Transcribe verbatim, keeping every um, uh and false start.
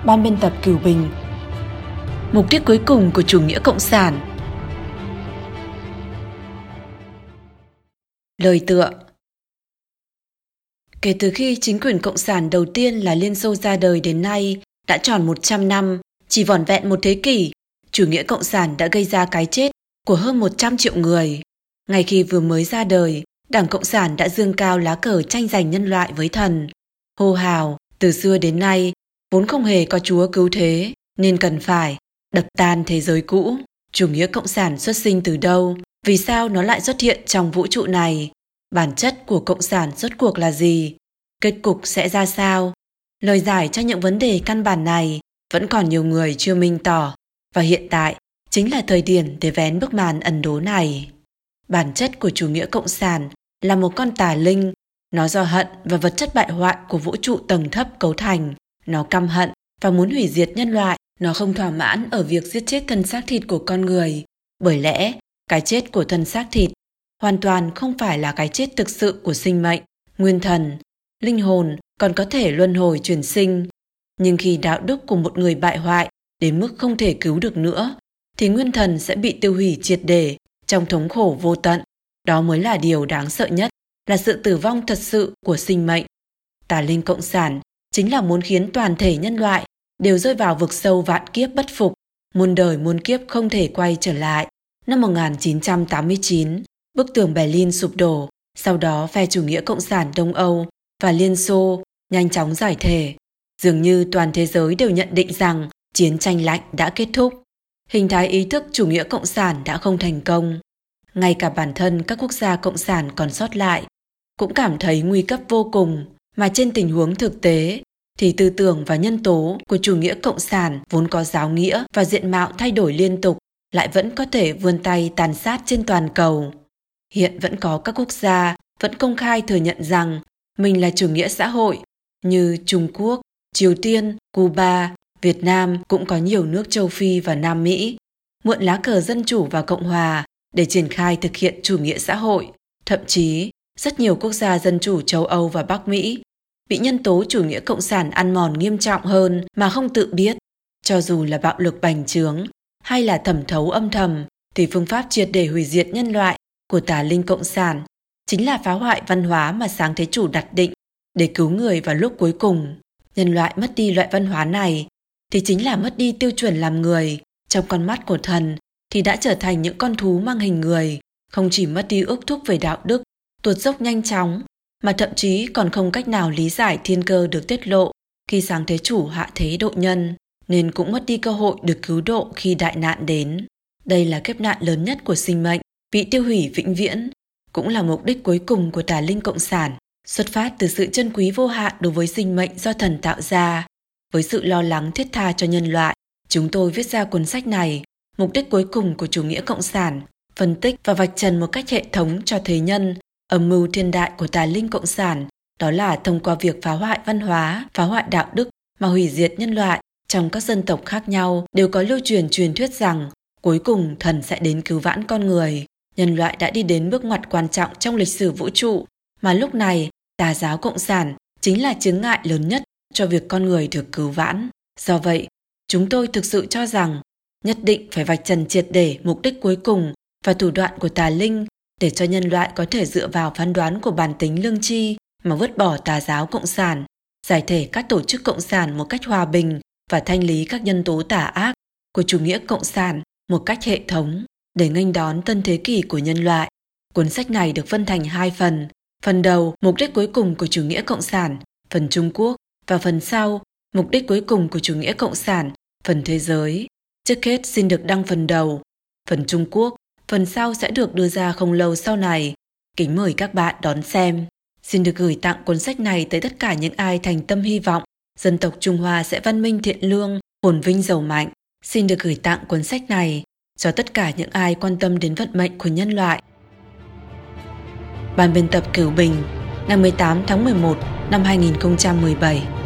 Ban biên tập Cửu Bình. Mục đích cuối cùng của chủ nghĩa cộng sản. Lời tựa. Kể từ khi chính quyền cộng sản đầu tiên là Liên Xô ra đời đến nay, đã tròn một trăm năm, chỉ vỏn vẹn một thế kỷ, chủ nghĩa cộng sản đã gây ra cái chết của hơn một trăm triệu người. Ngay khi vừa mới ra đời, Đảng Cộng sản đã dương cao lá cờ tranh giành nhân loại với thần. Hô hào, từ xưa đến nay, vốn không hề có Chúa cứu thế, nên cần phải đập tan thế giới cũ. Chủ nghĩa cộng sản xuất sinh từ đâu? Vì sao nó lại xuất hiện trong vũ trụ này? Bản chất của cộng sản rốt cuộc là gì? Kết cục sẽ ra sao? Lời giải cho những vấn đề căn bản này vẫn còn nhiều người chưa minh tỏ, và hiện tại chính là thời điểm để vén bức màn ẩn đố này. Bản chất của chủ nghĩa cộng sản là một con tà linh. Nó do hận và vật chất bại hoại của vũ trụ tầng thấp cấu thành. Nó căm hận và muốn hủy diệt nhân loại. Nó không thỏa mãn ở việc giết chết thân xác thịt của con người. Bởi lẽ, cái chết của thân xác thịt hoàn toàn không phải là cái chết thực sự của sinh mệnh, nguyên thần, linh hồn còn có thể luân hồi chuyển sinh. Nhưng khi đạo đức của một người bại hoại đến mức không thể cứu được nữa, thì nguyên thần sẽ bị tiêu hủy triệt để trong thống khổ vô tận. Đó mới là điều đáng sợ nhất, là sự tử vong thật sự của sinh mệnh. Tà linh cộng sản chính là muốn khiến toàn thể nhân loại đều rơi vào vực sâu vạn kiếp bất phục, muôn đời muôn kiếp không thể quay trở lại. Năm một nghìn chín trăm tám mươi chín, bức tường Berlin sụp đổ, sau đó phe chủ nghĩa cộng sản Đông Âu và Liên Xô nhanh chóng giải thể. Dường như toàn thế giới đều nhận định rằng chiến tranh lạnh đã kết thúc. Hình thái ý thức chủ nghĩa cộng sản đã không thành công. Ngay cả bản thân các quốc gia cộng sản còn sót lại cũng cảm thấy nguy cấp vô cùng, mà trên tình huống thực tế thì tư tưởng và nhân tố của chủ nghĩa cộng sản vốn có giáo nghĩa và diện mạo thay đổi liên tục lại vẫn có thể vươn tay tàn sát trên toàn cầu. Hiện vẫn có các quốc gia vẫn công khai thừa nhận rằng mình là chủ nghĩa xã hội, như Trung Quốc, Triều Tiên, Cuba, Việt Nam, cũng có nhiều nước châu Phi và Nam Mỹ mượn lá cờ dân chủ và cộng hòa để triển khai thực hiện chủ nghĩa xã hội. Thậm chí, rất nhiều quốc gia dân chủ châu Âu và Bắc Mỹ bị nhân tố chủ nghĩa cộng sản ăn mòn nghiêm trọng hơn mà không tự biết. Cho dù là bạo lực bành trướng hay là thẩm thấu âm thầm, thì phương pháp triệt để hủy diệt nhân loại của tà linh cộng sản chính là phá hoại văn hóa mà sáng thế chủ đặt định để cứu người vào lúc cuối cùng. Nhân loại mất đi loại văn hóa này thì chính là mất đi tiêu chuẩn làm người. Trong con mắt của thần thì đã trở thành những con thú mang hình người, không chỉ mất đi ước thúc về đạo đức, tuột dốc nhanh chóng, mà thậm chí còn không cách nào lý giải thiên cơ được tiết lộ khi sáng thế chủ hạ thế độ nhân, nên cũng mất đi cơ hội được cứu độ khi đại nạn đến. Đây là kiếp nạn lớn nhất của sinh mệnh, bị tiêu hủy vĩnh viễn, cũng là mục đích cuối cùng của tà linh cộng sản, xuất phát từ sự trân quý vô hạn đối với sinh mệnh do thần tạo ra. Với sự lo lắng thiết tha cho nhân loại, chúng tôi viết ra cuốn sách này. Mục đích cuối cùng của chủ nghĩa cộng sản, phân tích và vạch trần một cách hệ thống cho thế nhân âm mưu thiên đại của tà linh cộng sản, đó là thông qua việc phá hoại văn hóa, phá hoại đạo đức mà hủy diệt nhân loại. Trong các dân tộc khác nhau đều có lưu truyền truyền thuyết rằng cuối cùng thần sẽ đến cứu vãn con người. Nhân loại đã đi đến bước ngoặt quan trọng trong lịch sử vũ trụ, mà lúc này tà giáo cộng sản chính là chướng ngại lớn nhất cho việc con người được cứu vãn. Do vậy, chúng tôi thực sự cho rằng nhất định phải vạch trần triệt để mục đích cuối cùng và thủ đoạn của tà linh để cho nhân loại có thể dựa vào phán đoán của bản tính lương tri mà vứt bỏ tà giáo cộng sản, giải thể các tổ chức cộng sản một cách hòa bình và thanh lý các nhân tố tà ác của chủ nghĩa cộng sản một cách hệ thống để nghênh đón tân thế kỷ của nhân loại. Cuốn sách này được phân thành hai phần. Phần đầu, mục đích cuối cùng của chủ nghĩa cộng sản, phần Trung Quốc, và phần sau, mục đích cuối cùng của chủ nghĩa cộng sản, phần thế giới. Trước hết xin được đăng phần đầu, phần Trung Quốc, phần sau sẽ được đưa ra không lâu sau này. Kính mời các bạn đón xem. Xin được gửi tặng cuốn sách này tới tất cả những ai thành tâm hy vọng dân tộc Trung Hoa sẽ văn minh thiện lương, phồn vinh giàu mạnh. Xin được gửi tặng cuốn sách này cho tất cả những ai quan tâm đến vận mệnh của nhân loại. Ban biên tập Cửu Bình, ngày mười tám tháng mười một năm hai nghìn không trăm mười bảy.